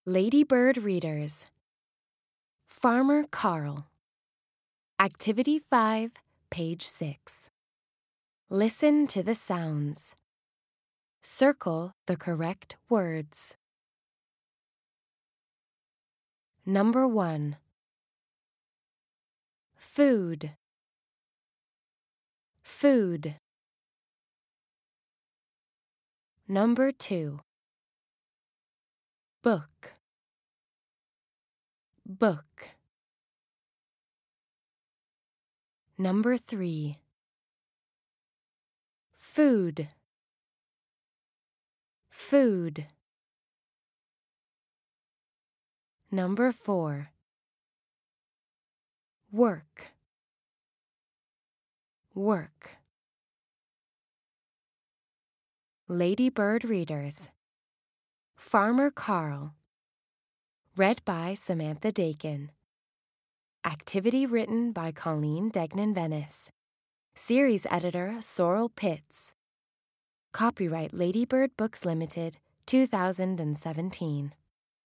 Ladybird Readers. Farmer Carl. Activity 5, page 6. Listen to the sounds. Circle the correct words. Number 1. Food. Food. Number 2. Book. Book. Number 3. Food. Food. Number 4. Work. Work. Ladybird Readers. Farmer Carl. Read by Samantha Dakin. Activity written by Colleen Degnan-Venice. Series editor Sorrel Pitts. Copyright Ladybird Books Limited, 2017.